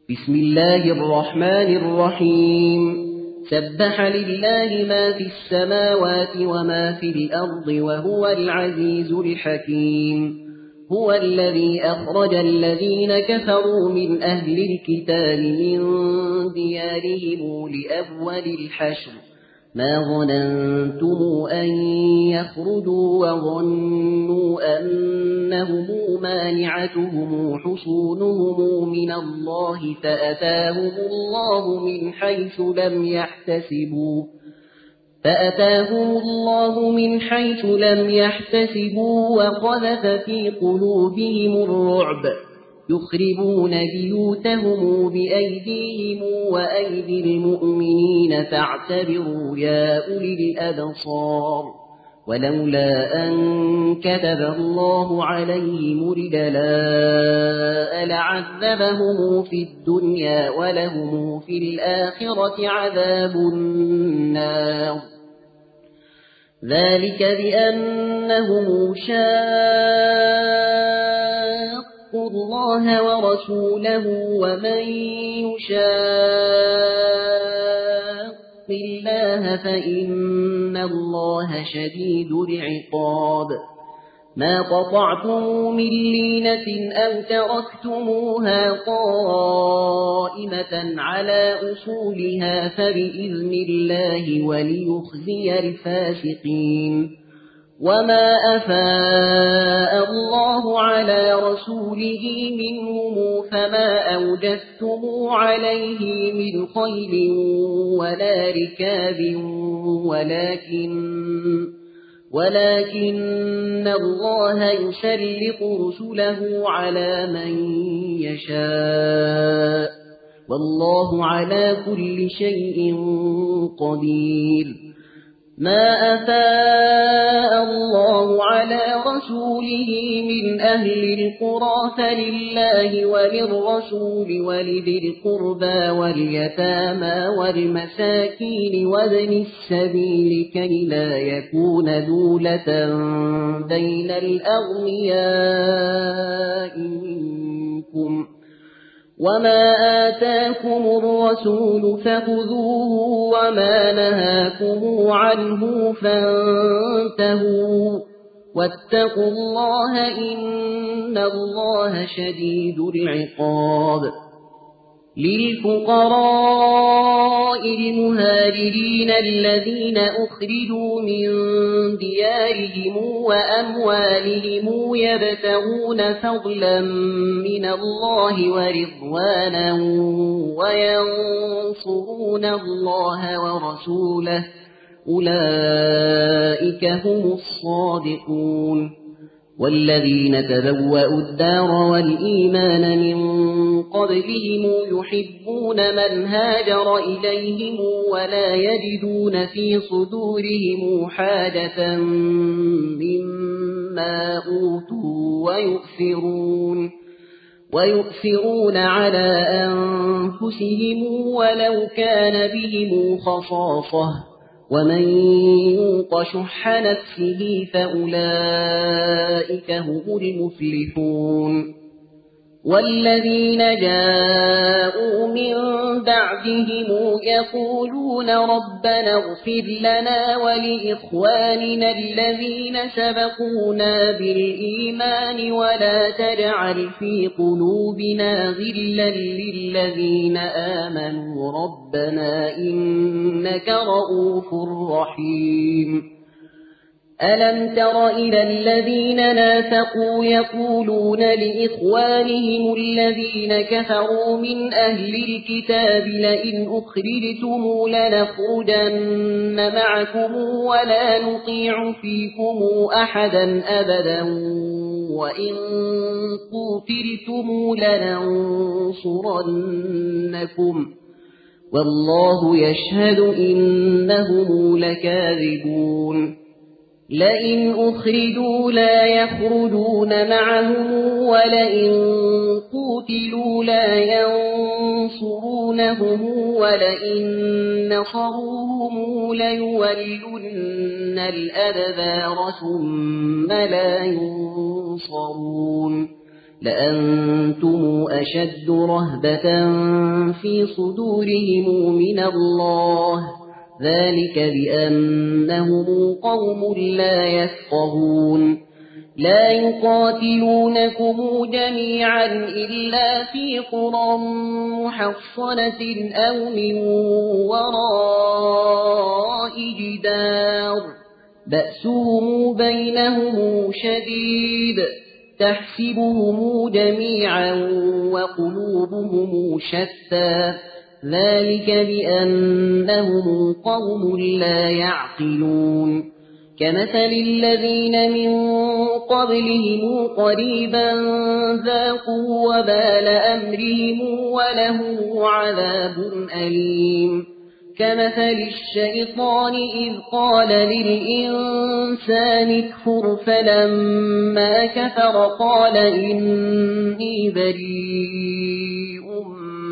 بسم الله الرحمن الرحيم. سبح لله ما في السماوات وما في الأرض وهو العزيز الحكيم. هو الذي أخرج الذين كفروا من أهل الكتاب من ديارهم لأول الحشر ما ظننتم أن يخرجوا وظنوا أنهم مانعتهم حصونهم من الله فأتاهم الله من حيث لم يحتسبوا وقذف في قلوبهم الرعب يخربون بيوتهم بأيديهم وأيدي المؤمنين فاعتبروا يا أولي الأبصار. ولولا أن كتب الله عليهم الجلاء لعذبهم في الدنيا ولهم في الآخرة عذاب النار. ذلك بأنهم شاقوا الله ورسوله ومن يشاق الله فإن الله شديد العقاب. ما قطعتم من لينة أو تركتموها قائمة على أصولها فبإذن الله وليخزي الفاسقين. وما أفاء الله على رسوله منهم فما أوجفتم عليه من خيل ولا ركاب ولكن الله يسلط رسله على من يشاء والله على كل شيء قدير. ما أفاء الله على رسوله من أهل القرى فلله وللرسول ولذي القربى واليتامى والمساكين وابن السبيل كي لا يكون دولة بين الأغنياء منكم. وما آتاكم الرسول فخذوه وما نهاكم عنه فانتهوا واتقوا الله إن الله شديد العقاب. للفقراء المهاجرين الذين أخرجوا من ديارهم وأموالهم يبتغون فضلا من الله ورضوانا وينصرون الله ورسوله أولئك هم الصادقون. والذين تبوأوا الدار والإيمان من قبلهم يحبون من هاجر إليهم ولا يجدون في صدورهم حاجة مما أوتوا ويؤثرون على أنفسهم ولو كان بهم خصاصة ومن يوق شح نفسه فأولئك هم المفلحون. والذين جاءوا من بعدهم يقولون ربنا اغفر لنا ولإخواننا الذين سبقونا بالإيمان ولا تجعل في قلوبنا غلا للذين آمنوا ربنا إنك رؤوف رحيم. ألم تر إلى الذين نافقوا يقولون لإخوانهم الذين كفروا من أهل الكتاب لئن أخرجتم لنخرجن معكم ولا نطيع فيكم أحدا أبدا وإن قتلتم لننصرنكم والله يشهد إنهم لكاذبون. لئن أخرجوا لا يخرجون معهم ولئن قتلوا لا ينصرونهم ولئن نصروهم ليولن الأدبار ثم لا ينصرون. لأنتم أشد رهبة في صدورهم من الله، ذلك بأنهم قوم لا يفقهون. لا يقاتلونكم جميعا إلا في قرى محصنة أو من وراء جدار بأسهم بينهم شديد، تحسبهم جميعا وقلوبهم شتى، ذلك بأنهم قوم لا يعقلون. كمثل الذين من قبلهم قريبا ذاقوا وبال أمرهم ولهم عذاب أليم. كمثل الشيطان إذ قال للإنسان اكفر فلما كفر قال إني بريء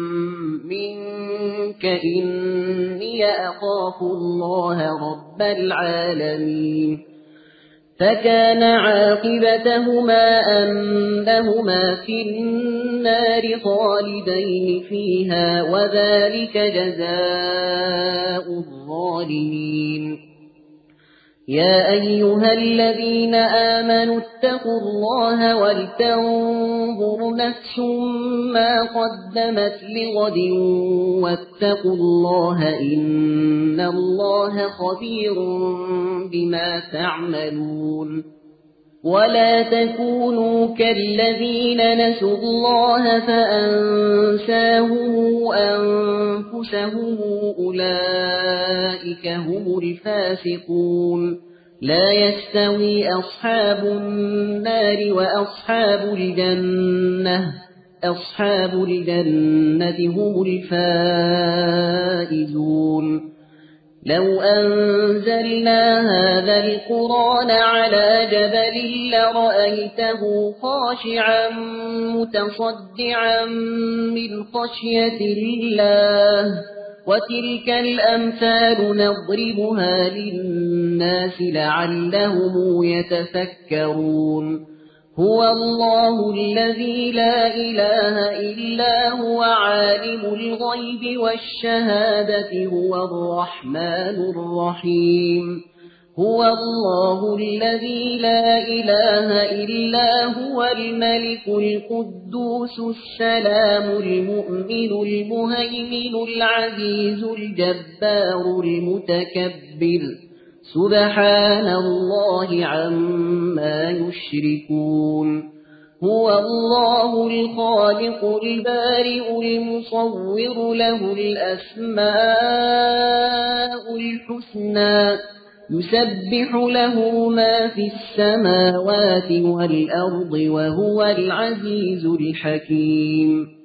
منك إني أخاف الله رب العالمين. فكان عاقبتهما أنهما في النار خالدين فيها، وذلك جزاء الظالمين. يا أيها الذين آمنوا اتقوا الله ولتنظر نفس ما قدمت لغد واتقوا الله إن الله خبير بما تعملون. ولا تكونوا كالذين نسوا الله فأنساهم أنفسهم أولئك هم الفاسقون. لا يستوي أصحاب النار وأصحاب الجنة، أصحاب الجنة هم الفائزون. لو أنزلنا هذا القرآن على جبل لرأيته خاشعا متصدعا من خشية الله. وتلك الأمثال نضربها للناس لعلهم يتفكرون. هو الله الذي لا إله إلا هو عالم الغيب والشهادة هو الرحمن الرحيم. هو الله الذي لا إله إلا هو الملك القدوس السلام المؤمن المهيمن العزيز الجبار المتكبر، سبحان الله عما يشركون. هو الله الخالق البارئ المصور له الأسماء الحسنى، يسبح له ما في السماوات والأرض وهو العزيز الحكيم.